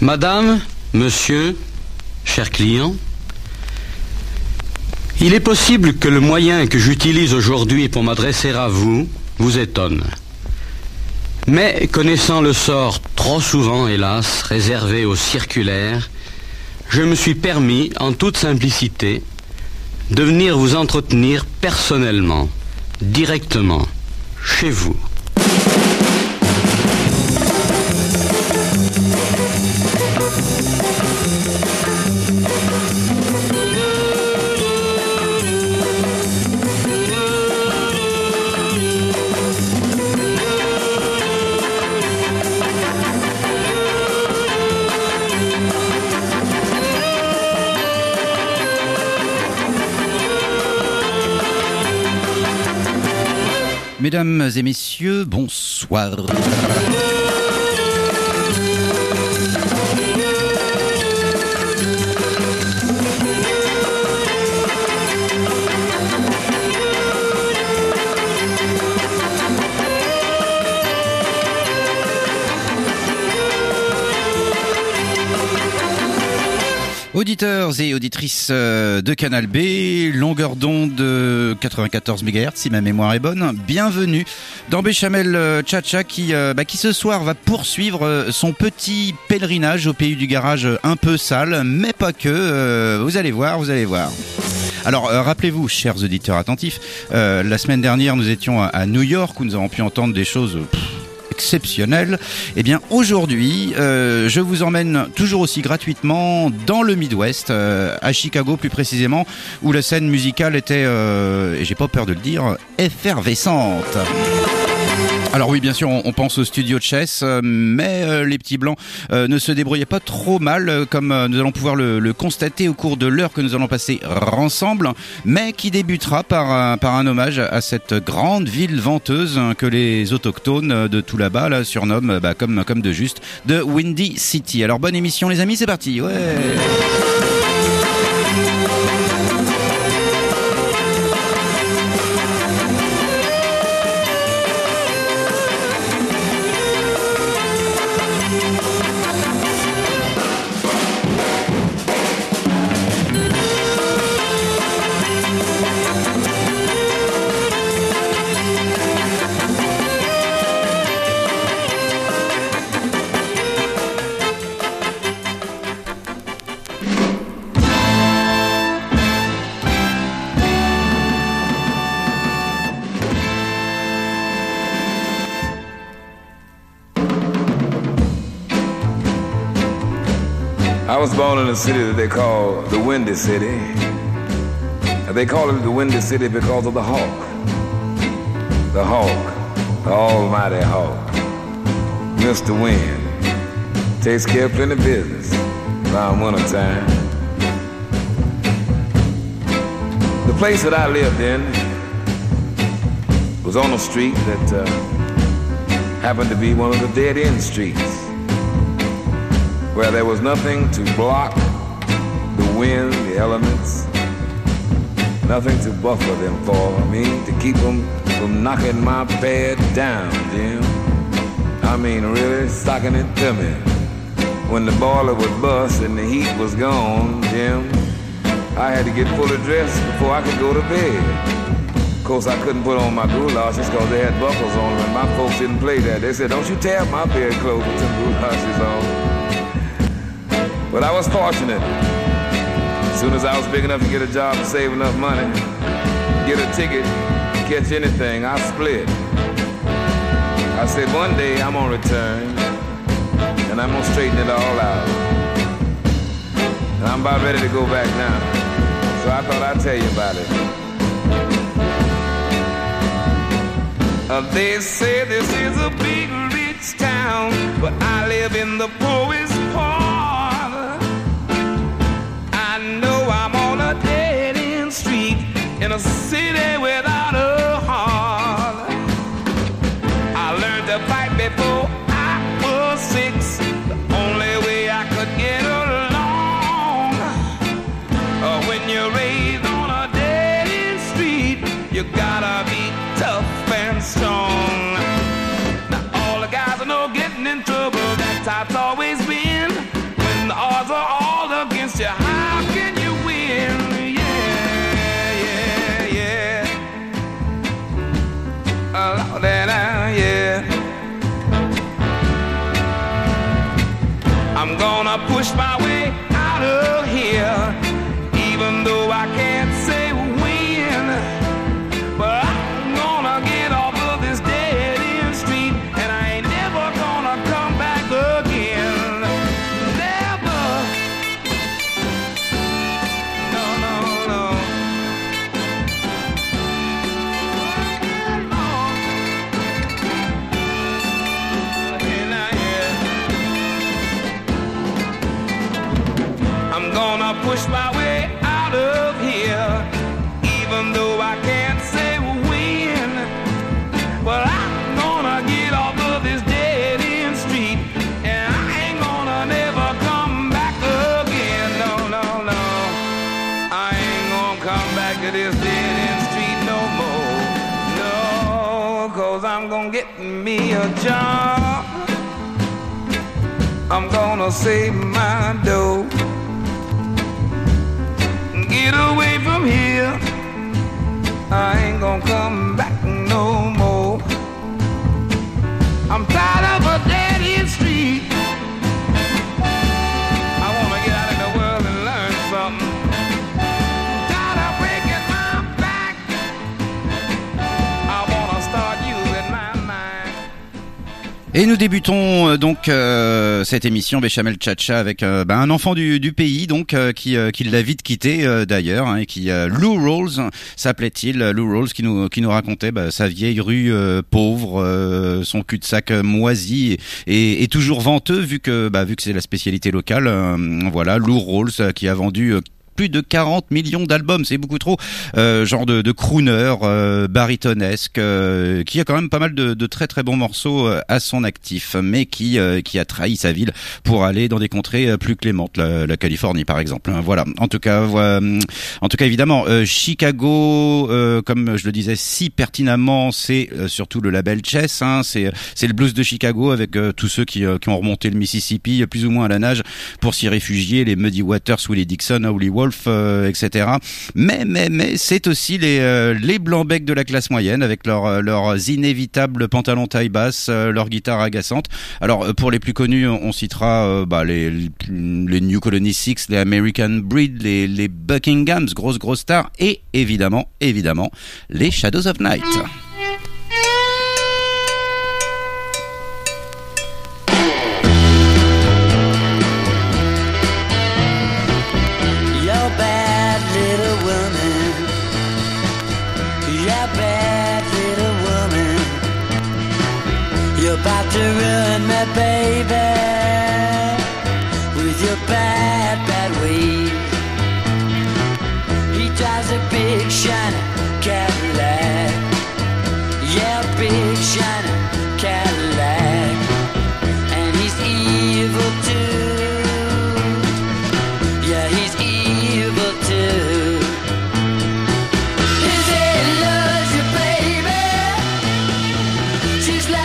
Madame, monsieur, chers clients, il est possible que le moyen que j'utilise aujourd'hui pour m'adresser à vous vous étonne. Mais connaissant le sort trop souvent, hélas, réservé aux circulaires, je me suis permis, en toute simplicité, de venir vous entretenir personnellement, directement, chez vous. Mesdames et messieurs, bonsoir. Auditeurs et auditrices de Canal B, longueur d'onde de 94 MHz si ma mémoire est bonne, bienvenue dans Béchamel Tcha-Tcha qui ce soir va poursuivre son petit pèlerinage au pays du garage un peu sale, mais pas que, vous allez voir. Alors rappelez-vous, chers auditeurs attentifs, la semaine dernière nous étions à New York où nous avons pu entendre des choses exceptionnel. Eh bien aujourd'hui, je vous emmène toujours aussi gratuitement dans le Midwest, à Chicago plus précisément, où la scène musicale était, et j'ai pas peur de le dire, effervescente. Alors oui, bien sûr, on pense au studio de Chess, mais les petits blancs ne se débrouillaient pas trop mal, comme nous allons pouvoir le constater au cours de l'heure que nous allons passer ensemble, mais qui débutera par un hommage à cette grande ville venteuse que les autochtones de tout là-bas surnomment, comme de juste, de Windy City. Alors bonne émission les amis, c'est parti, ouais. I was born in a city that they call the Windy City. They call it the Windy City because of the hawk. The hawk, the almighty hawk. Mr. Wind takes care of plenty of business around winter time. The place that I lived in was on a street that happened to be one of the dead-end streets, where there was nothing to block the wind, the elements, nothing to buffer them for. I mean, to keep them from knocking my bed down, Jim. I mean, really stocking it to me. When the boiler would bust and the heat was gone, Jim, I had to get fully dressed before I could go to bed. Of course, I couldn't put on my goulashes because they had buckles on them, and my folks didn't play that. They said, don't you tear up my bedclothes with some goulashes on. But I was fortunate. As soon as I was big enough to get a job and save enough money, get a ticket, catch anything, I split. I said, one day I'm gonna return, and I'm gonna straighten it all out. And I'm about ready to go back now. So I thought I'd tell you about it. They say this is a big rich town, but I live in the poorest part. I know I'm on a dead-end street in a city without a heart. I learned to fight before I was 6, the only way I could get along. When you're raised on a dead-end street, you gotta be tough and strong. Now all the guys I know getting in trouble, that's how it's always been. I'm gonna push my way out of here, even though I can't say when. But I'm gonna get off of this dead end street, and I ain't never gonna come back again. Never. No, no, no. I'm gonna push my way out of here, even though I can't say when. But I'm gonna get off of this dead end street, and I ain't gonna never come back again. No, no, no. I ain't gonna come back to this dead end street no more. No, 'cause I'm gonna get me a job. I'm gonna save my dough, get away from here. I ain't gonna come back no more. I'm tired of a dead end street. I wanna get out in the world and learn something. I'm tired of breaking my back. I wanna start using my mind. Et nous débutons donc cette émission Béchamel Tcha-Tcha avec un enfant du pays donc qui l'a vite quitté d'ailleurs et qui Lou Rawls s'appelait-il, Lou Rawls qui nous racontait sa vieille rue pauvre, son cul-de-sac moisi et toujours venteux vu que c'est la spécialité locale. Voilà, Lou Rawls qui a vendu plus de 40 millions d'albums, c'est beaucoup trop, genre de crooner, barytonesque, qui a quand même pas mal de très très bons morceaux à son actif, mais qui a trahi sa ville pour aller dans des contrées plus clémentes, la Californie par exemple. Voilà. En tout cas évidemment, Chicago, comme je le disais si pertinemment, c'est surtout le label Chess, hein, c'est le blues de Chicago avec tous ceux qui ont remonté le Mississippi plus ou moins à la nage pour s'y réfugier, les Muddy Waters, Willie Dixon, Howley Wolf, etc. Mais c'est aussi les blancs-becs de la classe moyenne avec leurs inévitables pantalons taille basse, leur guitare agaçante. Alors pour les plus connus, on citera les New Colony Six, les American Breed, les Buckinghams, grosses stars, et évidemment les Shadows of Night. About to ruin me, baby, with your bad ways. He drives a big shiny Cadillac, yeah, big shiny Cadillac, and he's evil too, yeah, he's evil too. His head loves you, baby, she's like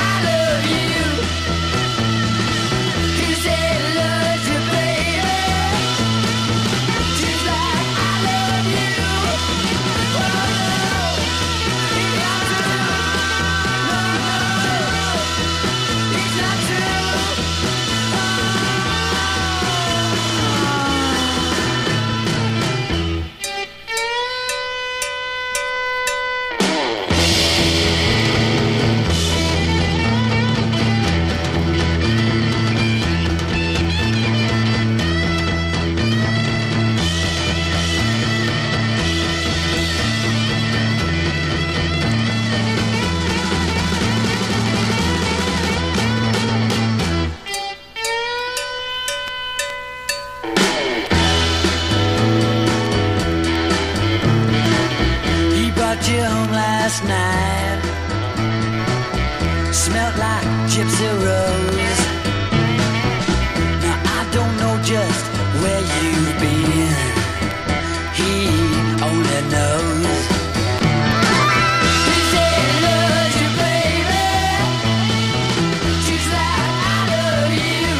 last night smelled like Gypsy Rose. Now I don't know just where you've been, he only knows. He said he loves you, baby, she's like I love you.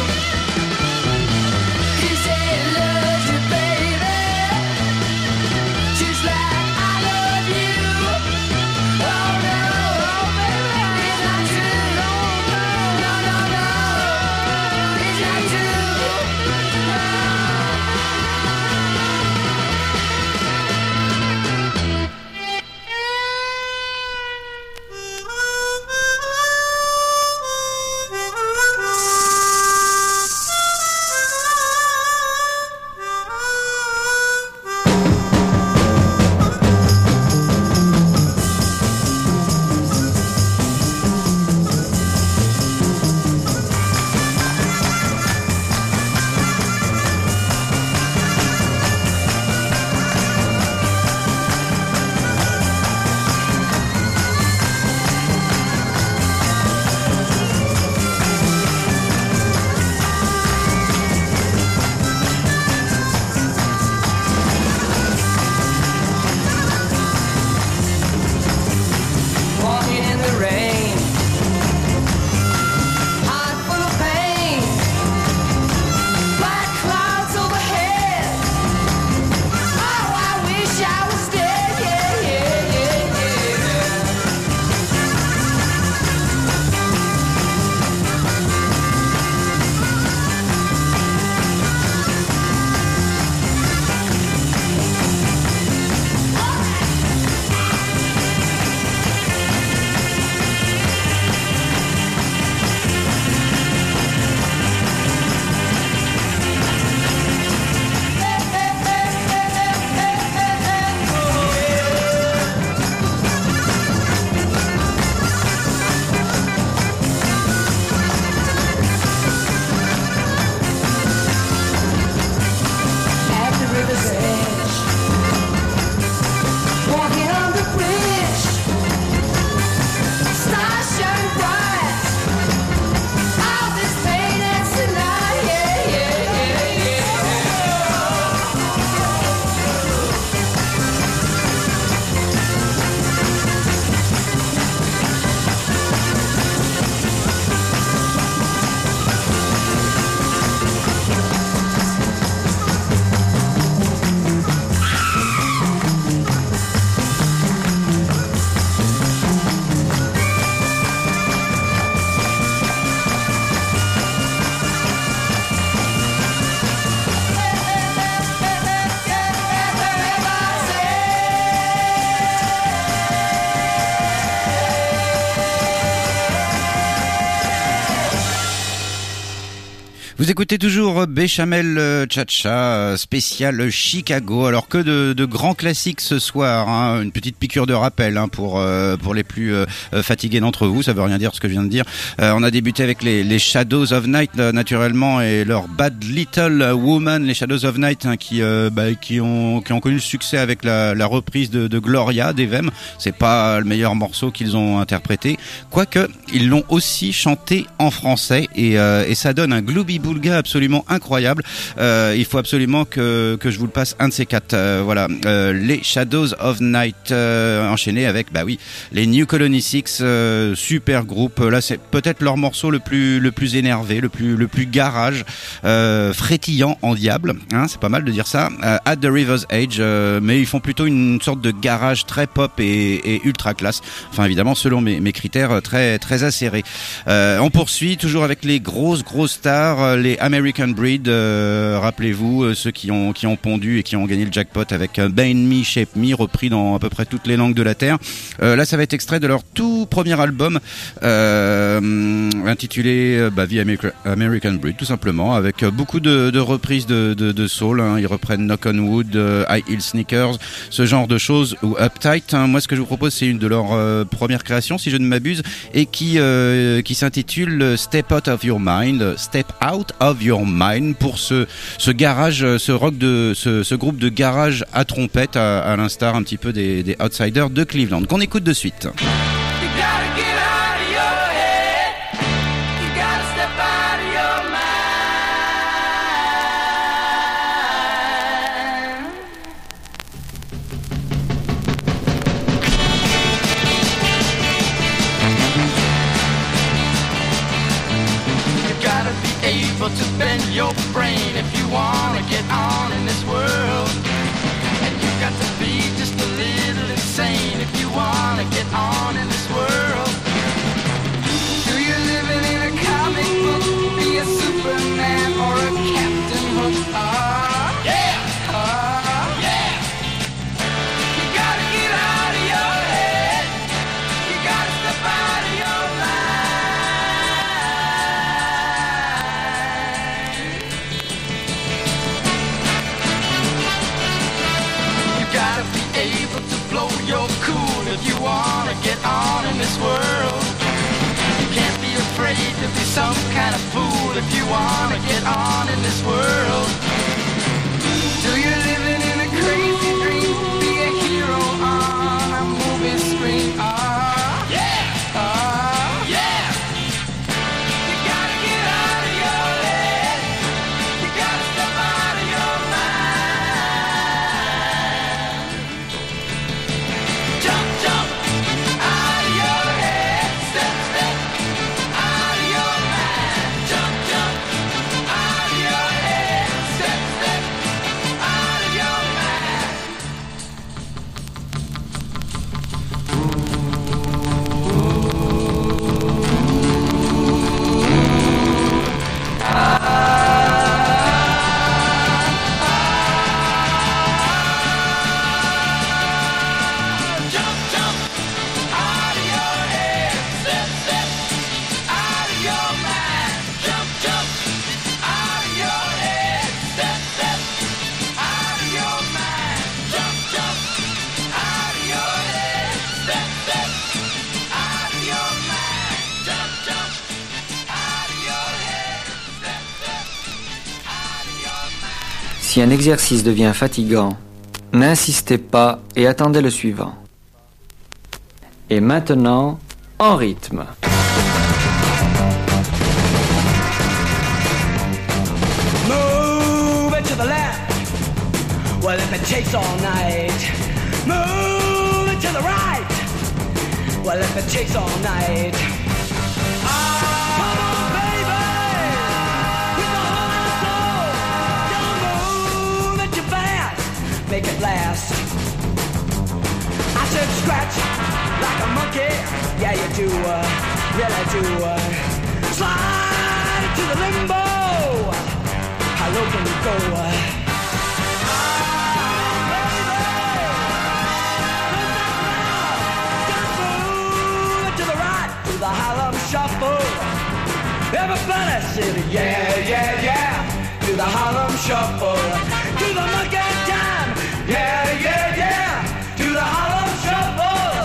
He said he loves you, baby, she's like I love you. Oh no, oh baby, it's not true. No, no, no, Vous écoutez toujours Béchamel Cha-Cha spécial Chicago. Alors que de grands classiques ce soir, hein. Une petite piqûre de rappel hein, pour les plus fatigués d'entre vous. Ça veut rien dire ce que je viens de dire. On a débuté avec les Shadows of Night naturellement et leur Bad Little Woman. Les Shadows of Night hein, qui ont connu le succès avec la reprise de Gloria d'Evem. C'est pas le meilleur morceau qu'ils ont interprété, quoique ils l'ont aussi chanté en français et ça donne un Glooby Boulga absolument incroyable. Il faut absolument que je vous le passe un de ces quatre. Voilà, les Shadows of Night enchaînés avec les New Colony Six, super groupe. Là c'est peut-être leur morceau le plus énervé, le plus garage, frétillant en diable. Hein, c'est pas mal de dire ça. At the River's Edge, mais ils font plutôt une sorte de garage très pop et ultra classe. Enfin évidemment selon mes critères très très acérés. On poursuit toujours avec les grosses stars, les American Breed. Rappelez-vous ceux qui ont pondu et qui ont gagné le jackpot avec Bend Me, Shape Me, repris dans à peu près toutes les langues de la terre. Là ça va être extrait de leur tout premier album intitulé The American Breed tout simplement, avec beaucoup de reprises de soul. Hein. Ils reprennent Knock on Wood, High Heel Sneakers, ce genre de choses, ou Uptight. Hein. Moi ce que je vous propose c'est une de leurs premières créations si je ne m'abuse et qui s'intitule Step Out of Your Mind, Step Out of Your Mind, pour ce garage, ce rock ce groupe de garage à trompette à l'instar un petit peu des Outsiders de Cleveland qu'on écoute de suite. To bend your brain if you wanna get on in this world, and you got to be just a little insane if you wanna get on in this world. Do you living in a comic book? Be a Superman or a Captain Hook? Yeah! Yeah! You gotta get out of your head. You gotta step out of your life. Able to blow your cool if you wanna get on in this world. You can't be afraid to be some kind of fool if you wanna get on in this world. Do you living in a crazy dream? Be a hero on a movie screen. Yeah! Yeah! You gotta get out of your head. You gotta step out of your mind. Si un exercice devient fatigant, n'insistez pas et attendez le suivant. Et maintenant, en rythme. Move it to the left. Well, if it takes all night. Move it to the right. Well, if it takes all night. Make it last. I said scratch like a monkey. Yeah, you do, really do. Slide into the limbo. How low can you go? Move to the right, to the Harlem Shuffle. Everybody said, yeah, yeah, yeah. Harlem Shuffle, to the monkey time, yeah, yeah, yeah, to the Harlem Shuffle.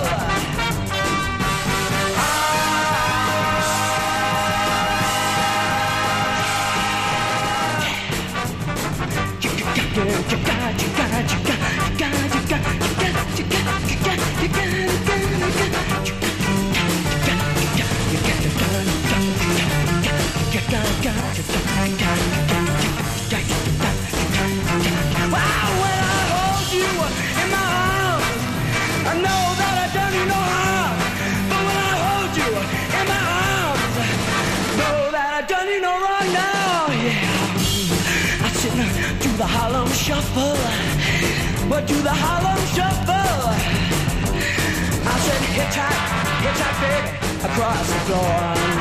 Wow, when I hold you in my arms, I know that I've done you no harm. But when I hold you in my arms, know that I've done you no wrong now. Yeah, I said do the Harlem Shuffle, but do the Harlem Shuffle. I said hitchhike, baby, across the floor.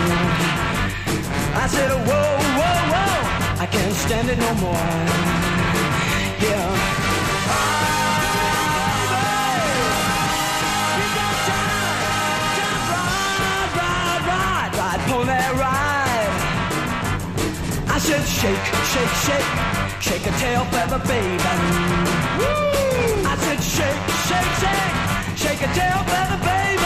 I said whoa, whoa, whoa, I can't stand it no more. Yeah. Ride, pony ride. I said shake, shake, shake, shake a tail feather, baby. Woo! I said shake, shake, shake, shake a tail feather, baby.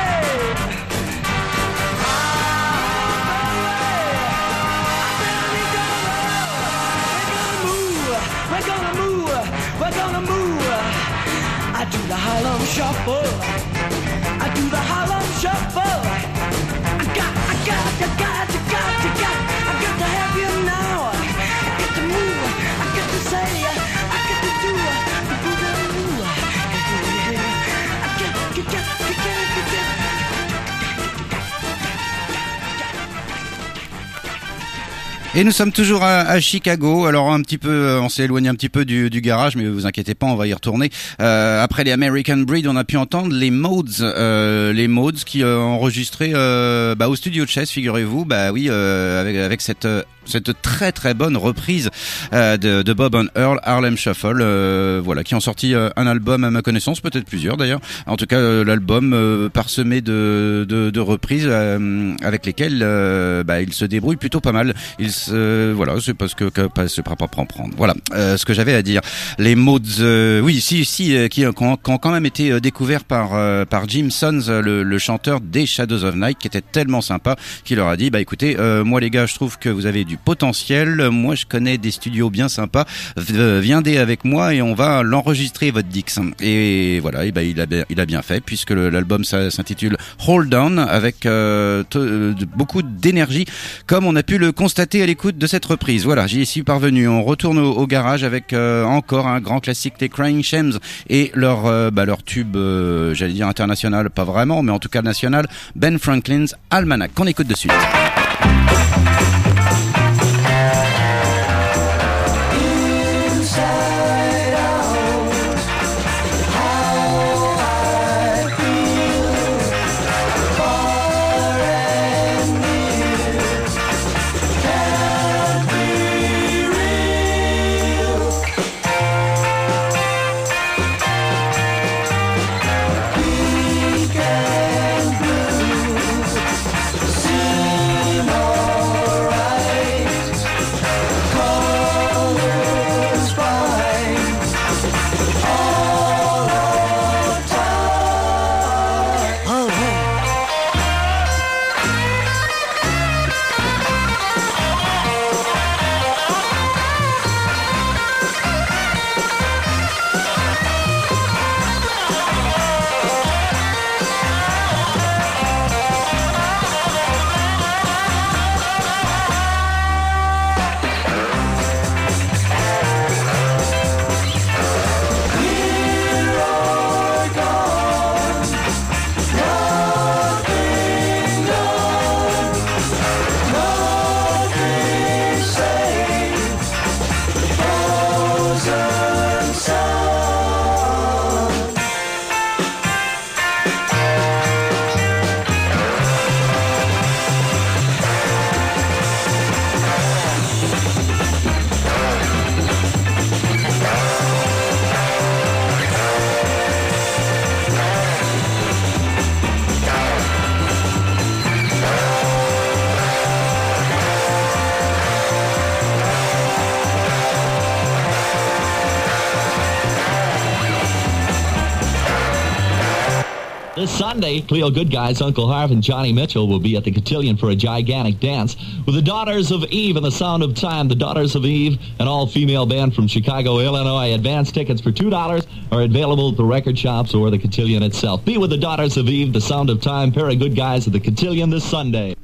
We're gonna move. I do the Harlem Shuffle. I do the Harlem Shuffle. I got to have you now. I get to move. I get to say. I get to do. The boogaloo. I get. Et nous sommes toujours à Chicago. Alors un petit peu, on s'est éloigné un petit peu du garage, mais vous inquiétez pas, on va y retourner. Après les American Breed, on a pu entendre les Modes qui ont enregistré au studio de Chess, figurez-vous. Bah oui, avec cette très très bonne reprise de Bob and Earl, Harlem Shuffle, voilà, qui ont sorti un album à ma connaissance, peut-être plusieurs d'ailleurs. En tout cas, l'album parsemé de reprises avec lesquelles il se débrouille plutôt pas mal. Voilà, c'est parce que c'est pas prendre. Voilà, ce que j'avais à dire. Les Modes, qui ont quand même été découverts par Jim Sons, le chanteur des Shadows of Night, qui était tellement sympa, qui leur a dit écoutez, moi les gars, je trouve que vous avez du potentiel, moi je connais des studios bien sympas, viendez avec moi et on va l'enregistrer votre Dix. Et voilà, il a bien fait, puisque l'album s'intitule Hold On, avec beaucoup d'énergie, comme on a pu le constater à l'écoute de cette reprise. Voilà, j'y suis parvenu. On retourne au garage avec encore un grand classique, les Crying Shames, et leur tube, j'allais dire international, pas vraiment, mais en tout cas national, Ben Franklin's Almanac, qu'on écoute de suite. More This Sunday, Cleo Goodguy's Uncle Harv and Johnny Mitchell will be at the Cotillion for a gigantic dance with the Daughters of Eve and the Sound of Time. The Daughters of Eve, an all-female band from Chicago, Illinois. Advance tickets for $2 are available at the record shops or the Cotillion itself. Be with the Daughters of Eve, the Sound of Time, pair of good guys at the Cotillion this Sunday.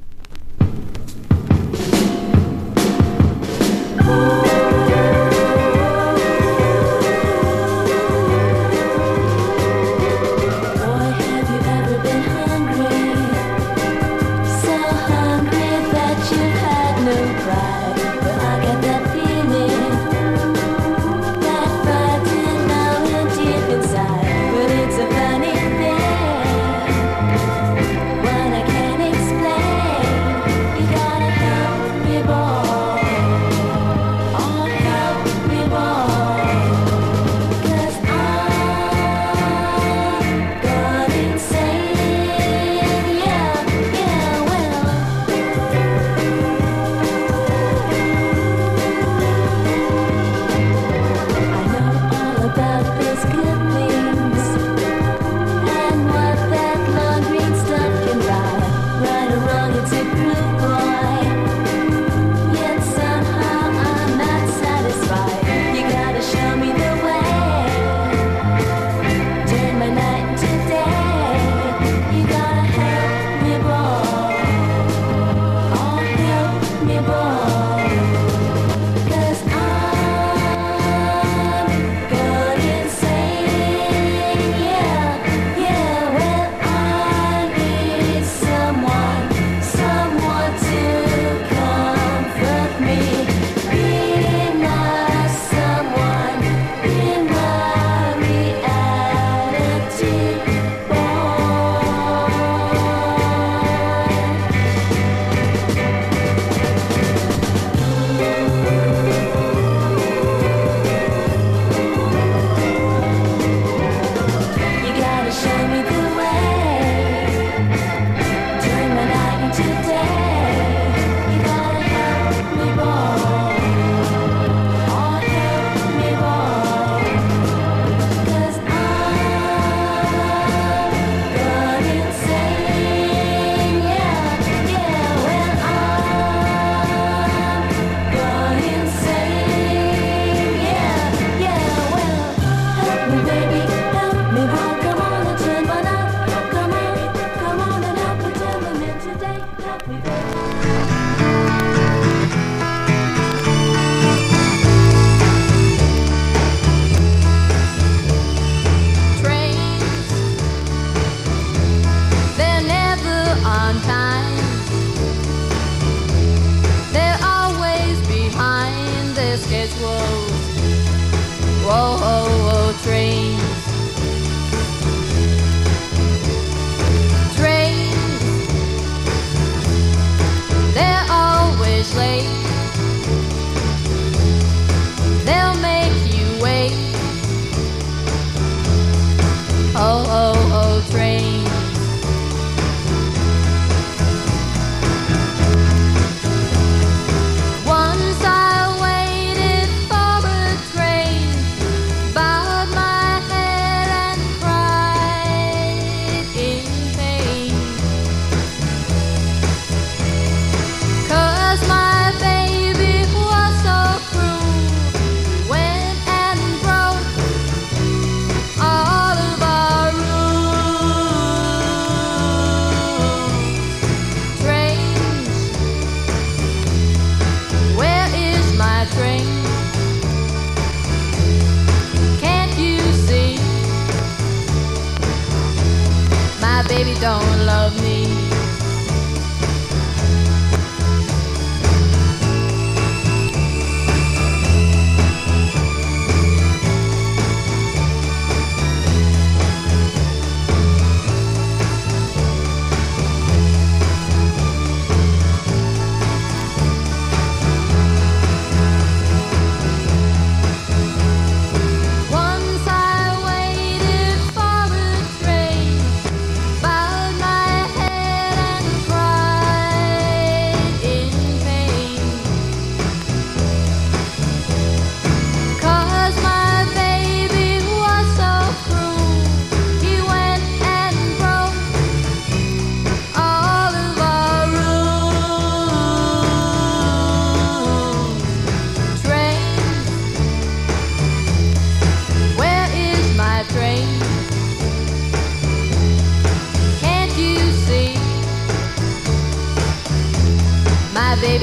Once I waited for a train, bowed my head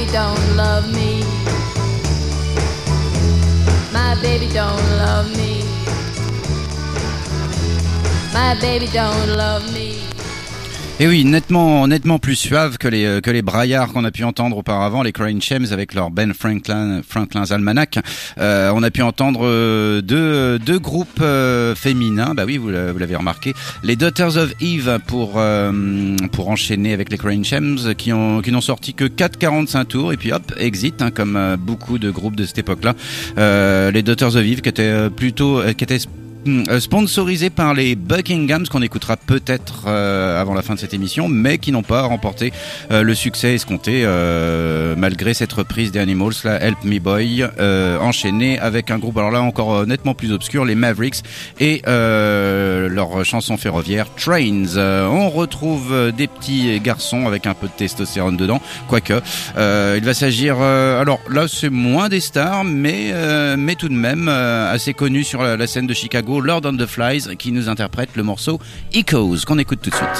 don't love me. My baby don't love me. My baby don't love me. Et oui, nettement plus suave que les braillards qu'on a pu entendre auparavant, les Crying Shames avec leur Ben Franklin's Almanac. On a pu entendre deux groupes féminins, bah oui, vous l'avez remarqué, les Daughters of Eve pour enchaîner avec les Crying Shames qui n'ont sorti que 4,45 tours et puis hop, exit, hein, comme beaucoup de groupes de cette époque-là. Les Daughters of Eve qui étaient sponsorisé par les Buckinghams qu'on écoutera peut-être avant la fin de cette émission, mais qui n'ont pas remporté le succès escompté malgré cette reprise des Animals, la Help Me Boy, enchaînée avec un groupe alors là encore nettement plus obscur, les Mavericks, et leur chanson ferroviaire Trains. On retrouve des petits garçons avec un peu de testostérone dedans, quoique il va s'agir alors là c'est moins des stars mais tout de même assez connus sur la scène de Chicago, Lord on the Flies, qui nous interprète le morceau Echoes, qu'on écoute tout de suite.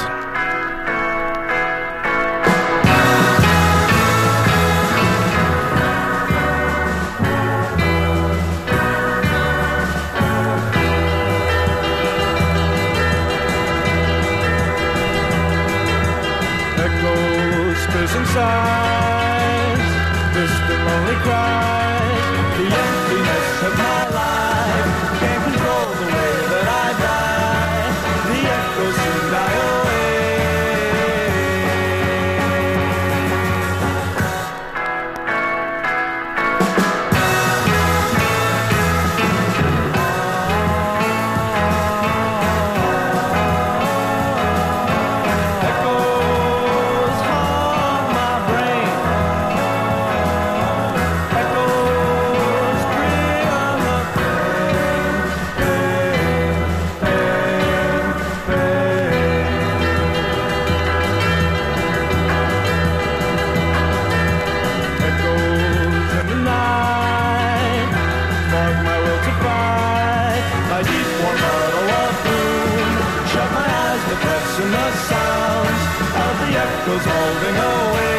Echoes, prison sighs, distant lonely cries, the emptiness of my life can't control the way that I die. The echoes soon die away. Echoes haunt my brain. Echoes bring on the echoes in the night spark my will to fight. My deep warm heart a wall through. Shut my eyes, but pressing the sounds of the echoes holding away.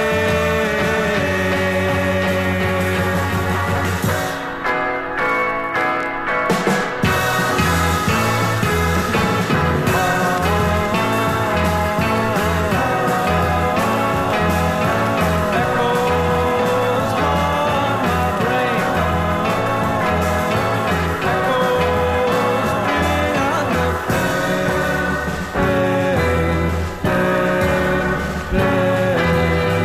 Echoes haunt my brain. Echoes bring on the pain.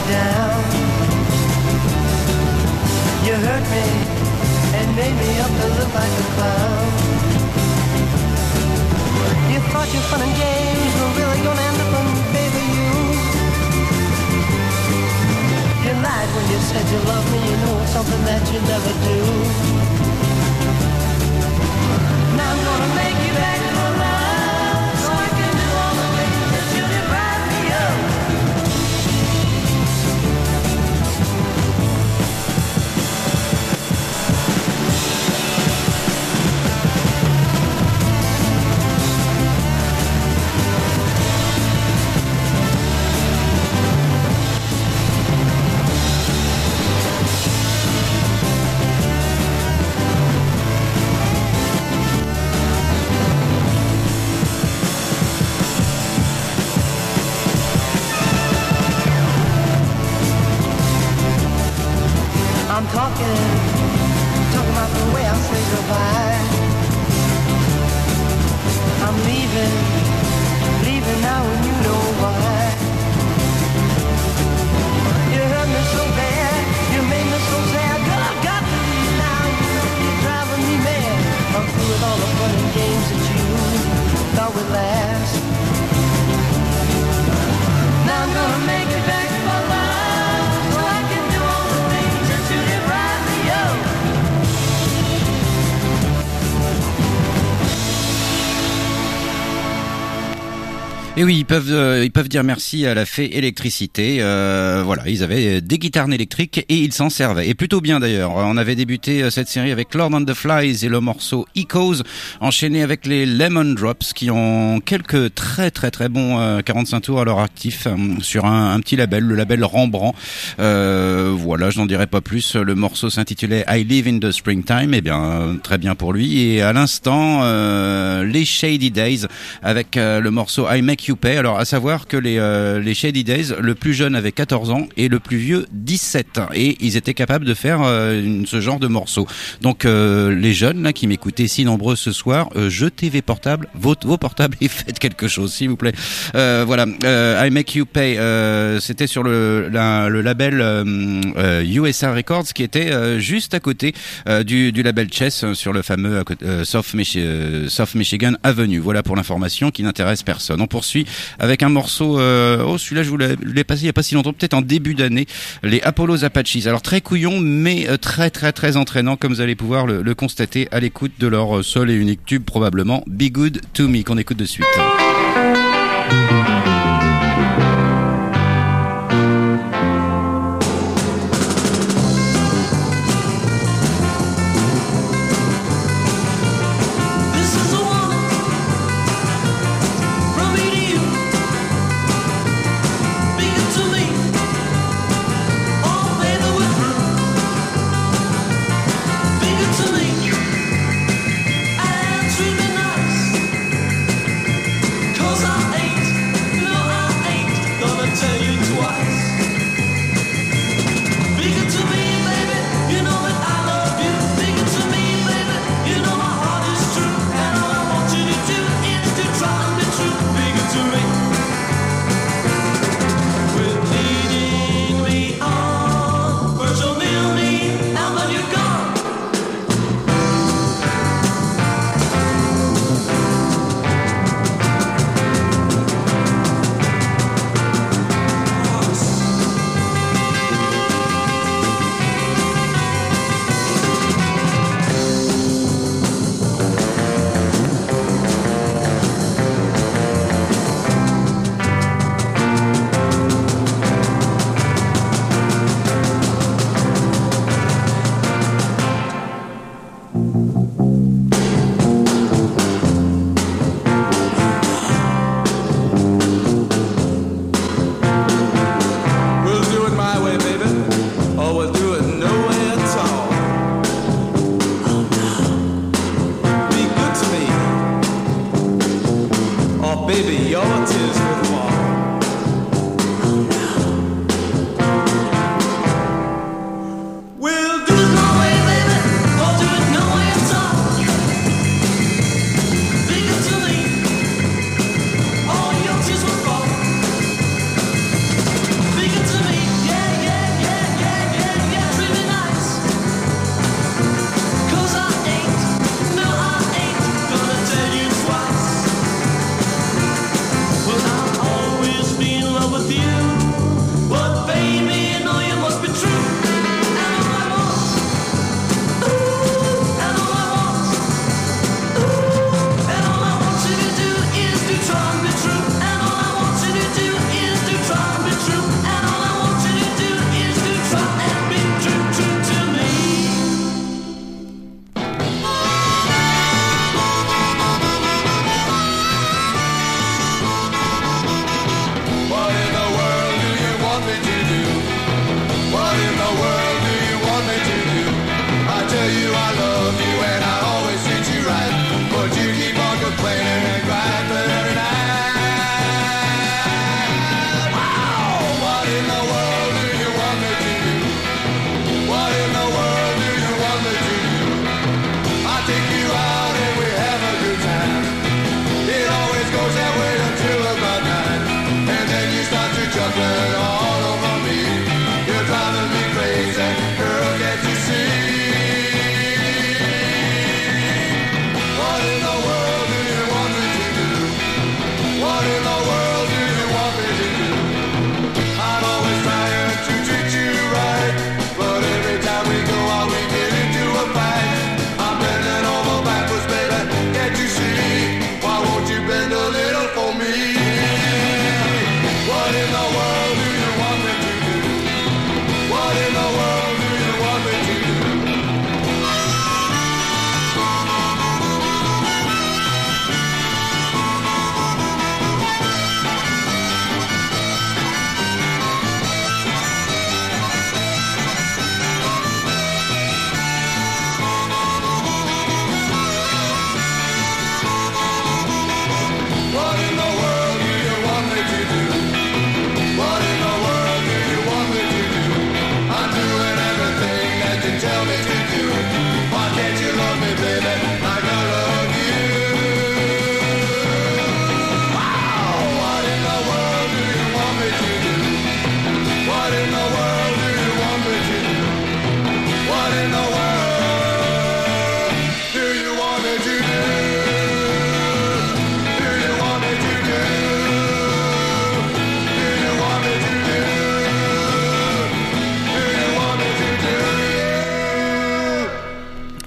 down. You hurt me and made me up to look like a clown. You thought your fun and games were really gonna end up in favor you. You lied when you said you loved me, you know it's something that you never do. Now I'm gonna make you back for love, so I can do all the things that you deprive me of. I'm talking about the way I say goodbye. I'm leaving now and you know why. You hurt me so bad, you made me so sad. Girl, I've got to leave now, you're driving me mad. I'm through with all the fun and games that you thought would last. Now I'm gonna make it back for love, so I can do all the things that you deprive me of. Et oui, ils peuvent dire merci à la fée électricité. Voilà, ils avaient des guitares électriques et ils s'en servaient. Et plutôt bien d'ailleurs. On avait débuté cette série avec Lord and the Flies et le morceau Echoes, enchaîné avec les Lemon Drops qui ont quelques très bons 45 tours à leur actif sur un petit label, le label Rembrandt. Voilà, je n'en dirai pas plus. Le morceau s'intitulait I Live in the Springtime. Eh bien, très bien pour lui. Et à l'instant, les Shady Days avec le morceau I Make You Pay. Alors, à savoir que les Shady Days, le plus jeune avait 14 ans et le plus vieux 17. Et ils étaient capables de faire ce genre de morceaux. Donc, les jeunes là qui m'écoutaient si nombreux ce soir, jetez vos portables et faites quelque chose, s'il vous plaît. Voilà, I Make You Pay, c'était sur le label USA Records qui était juste à côté du label Chess sur le fameux South Michigan Avenue. Voilà pour l'information qui n'intéresse personne. On poursuit avec un morceau, celui-là je vous l'ai passé il y a pas si longtemps, peut-être en début d'année, les Apollos Apaches. Alors très couillon mais très entraînant comme vous allez pouvoir le constater à l'écoute de leur seul et unique tube probablement, Be Good To Me, qu'on écoute de suite. Yeah.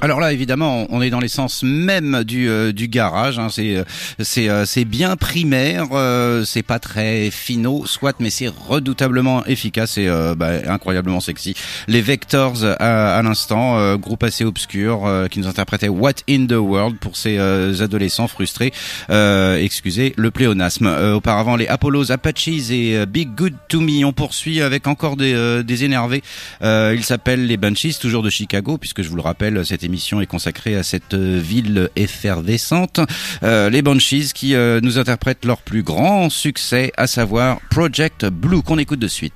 Alors là, évidemment, on est dans l'essence même du garage. Hein. C'est bien primaire, c'est pas très finaux, soit, mais c'est redoutablement efficace et incroyablement sexy. Les Vectors à l'instant, groupe assez obscur qui nous interprétait What in the World pour ces adolescents frustrés. Excusez le pléonasme. Auparavant, les Apollos, Apaches et Big Good to Me. On poursuit avec encore des énervés. Ils s'appellent les Banshees, toujours de Chicago, puisque je vous le rappelle, cette émission est consacrée à cette ville effervescente. Les Banshees qui nous interprètent leur plus grand succès, à savoir Project Blue, qu'on écoute de suite.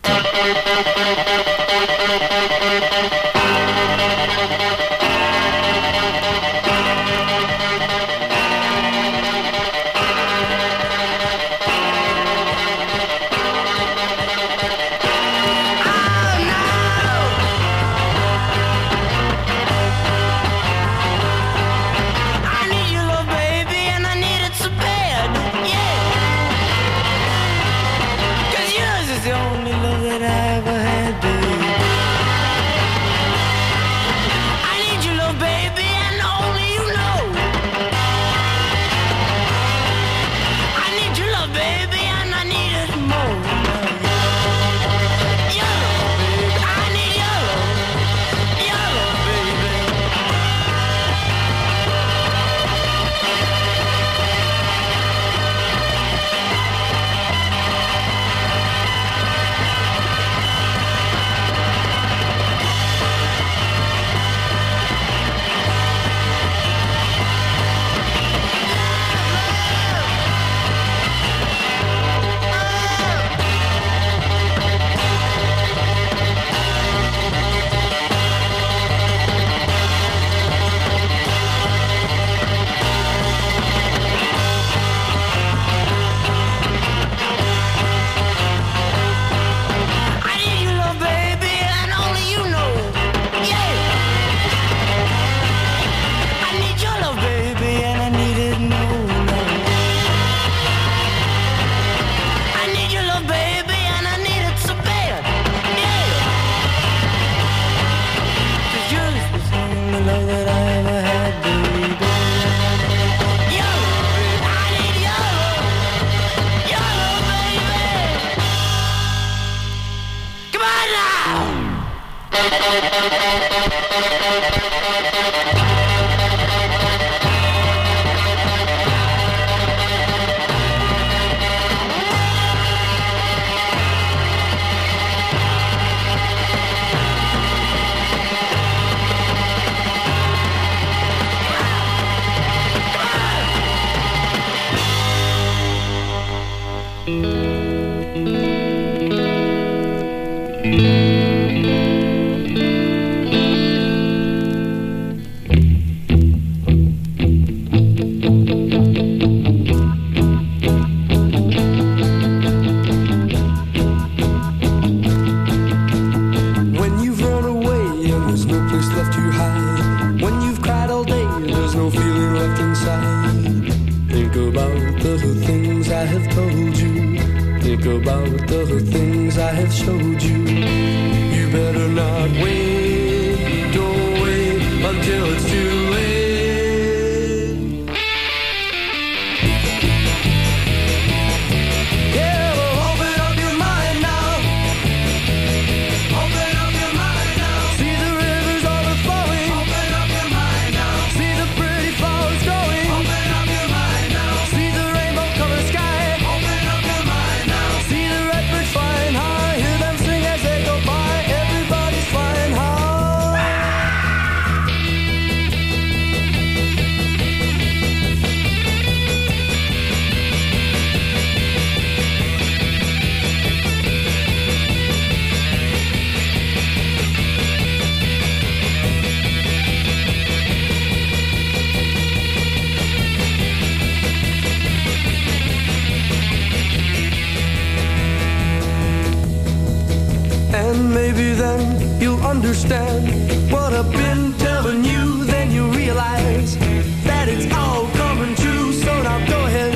Understand what I've been telling you, then you realize that it's all coming true. So now go ahead,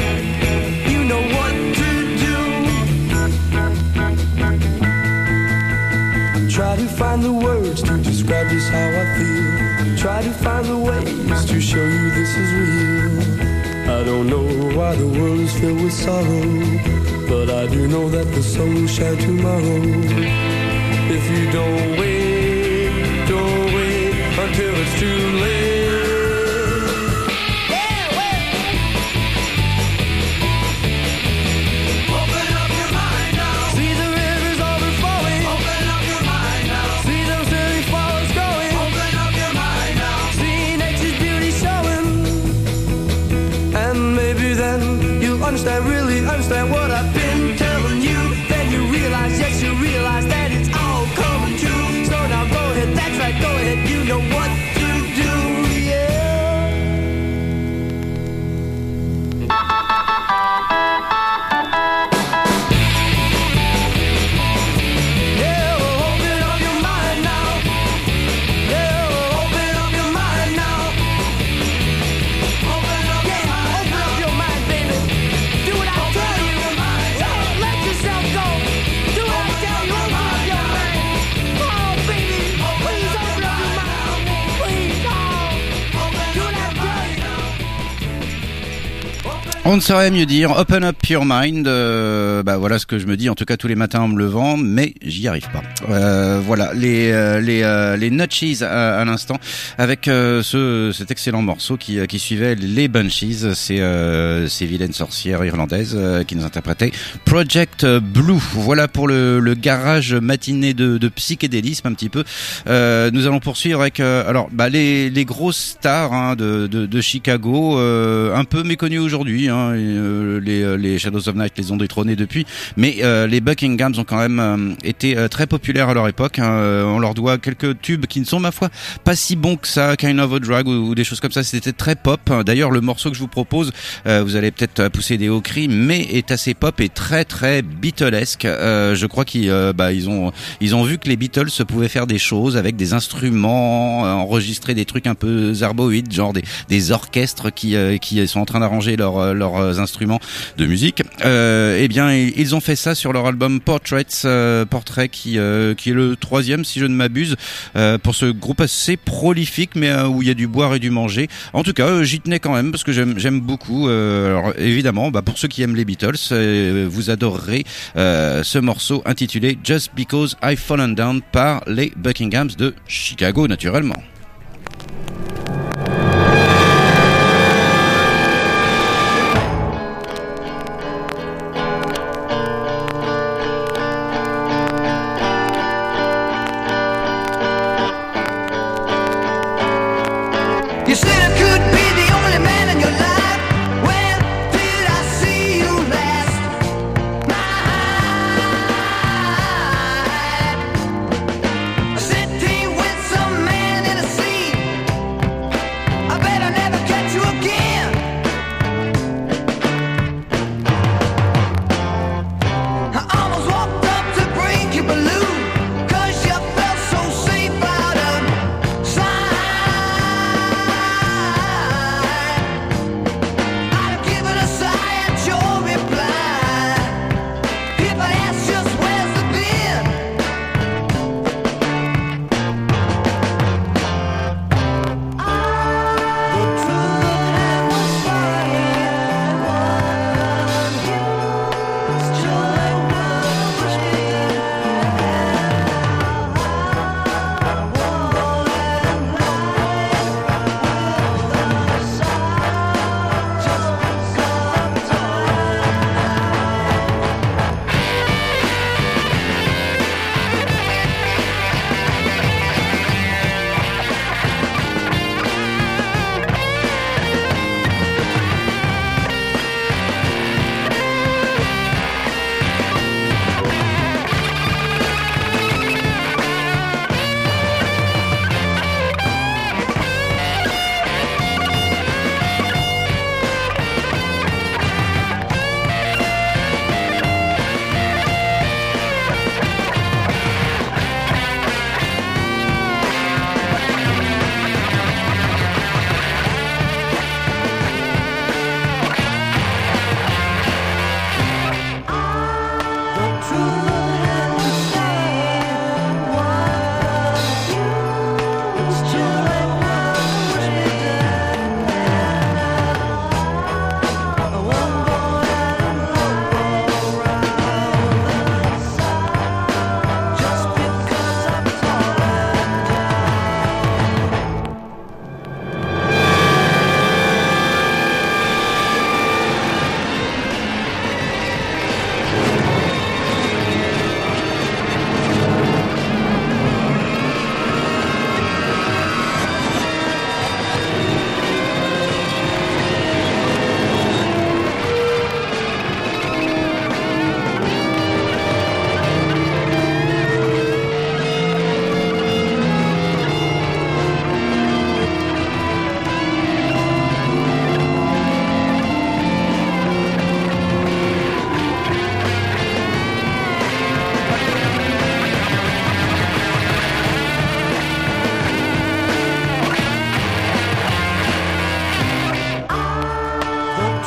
you know what to do. Try to find the words to describe just how I feel. Try to find the show you this is real. I don't know why the world is filled with sorrow, but I do know that the sun will shine tomorrow. If you don't wait until it's too late. Really understand what I've been telling you. Then you realize, yes, you realize that it's all coming true. So now go ahead, that's right, go ahead, you know what to do, yeah. Yeah, well, open up your mind now. Yeah, well, open up your mind now. Open up your mind, open up your mind, baby. Do what I tell you. Yeah, let yourself go. Do what I tell you. Open up your mind. Oh, baby. Please open up your mind. Please, oh. Do what I tell you. On ne saurait mieux dire. Open up your mind. Bah voilà ce que je me dis en tout cas tous les matins en me levant, mais j'y arrive pas. Voilà les Nutchies à l'instant avec cet excellent morceau qui suivait les Banshees, ces vilaines sorcières irlandaises qui nous interprétaient Project Blue. Voilà pour le garage matiné de psychédélisme un petit peu. Nous allons poursuivre avec les grosses stars de Chicago, un peu méconnues aujourd'hui, les Shadows of Night les ont détrônés depuis, mais les Buckinghams ont quand même été très populaires à leur époque. On leur doit quelques tubes qui ne sont ma foi pas si bons que ça, Kind of a Drag ou des choses comme ça. C'était très pop. D'ailleurs, le morceau que je vous propose, vous allez peut-être pousser des hauts cris, mais est assez pop et très très Beatlesque. Je crois qu'ils ont vu que les Beatles pouvaient faire des choses avec des instruments, enregistrer des trucs un peu zarboïdes, genre des orchestres qui sont en train d'arranger leurs instruments de musique. Eh bien, ils ont fait ça sur leur album Portraits, Portrait qui est le 3e si je ne m'abuse, pour ce groupe assez prolifique, mais où il y a du boire et du manger. En tout cas, j'y tenais quand même parce que j'aime beaucoup. Alors évidemment, pour ceux qui aiment les Beatles, vous adorerez ce morceau intitulé Just Because I've Fallen Down par les Buckinghams de Chicago, naturellement. You said I could be the only man in your life. When did I see you last night? Sitting with some man in a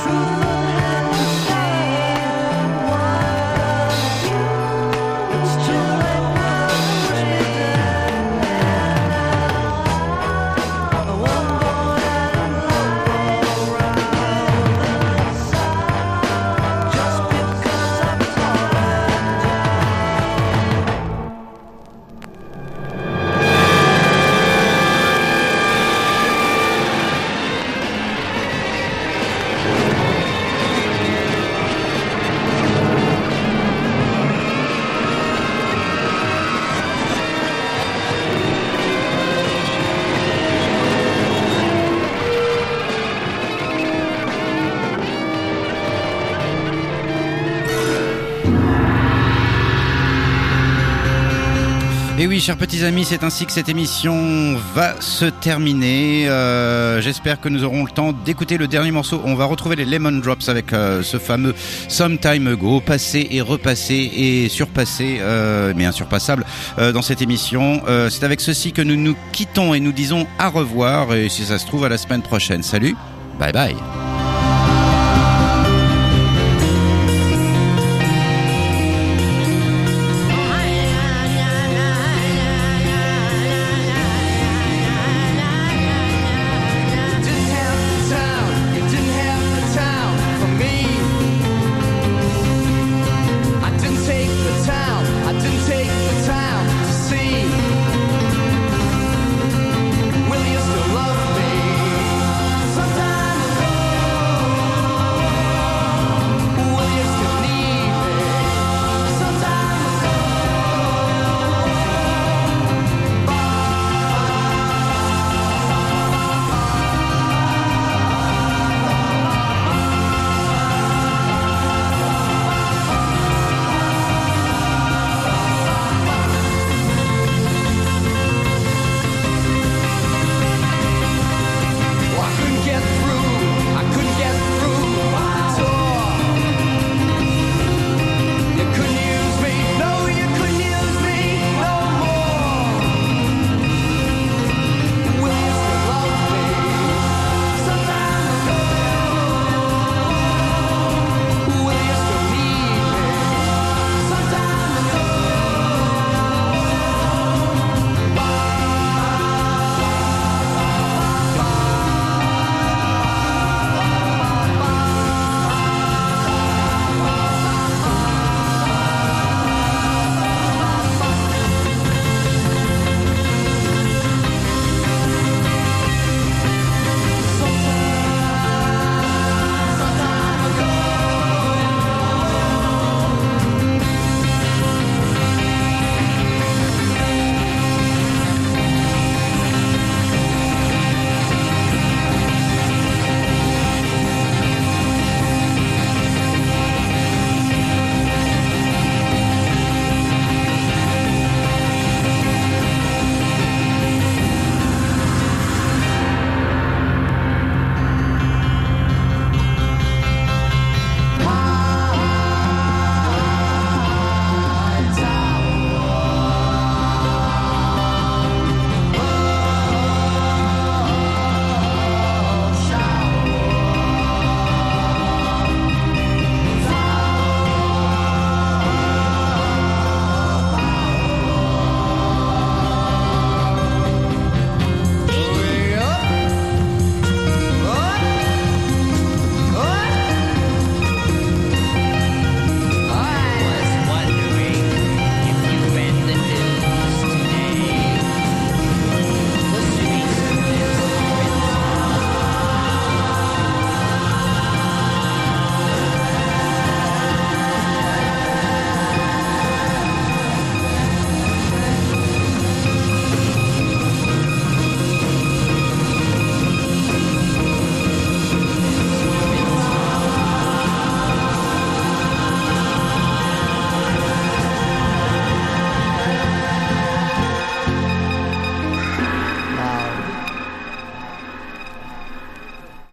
Et oui, chers petits amis, c'est ainsi que cette émission va se terminer. J'espère que nous aurons le temps d'écouter le dernier morceau. On va retrouver les Lemon Drops avec ce fameux Some Time Ago, passé et repassé et surpassé, mais insurpassable dans cette émission. C'est avec ceci que nous nous quittons et nous disons au revoir. Et si ça se trouve, à la semaine prochaine. Salut, bye bye.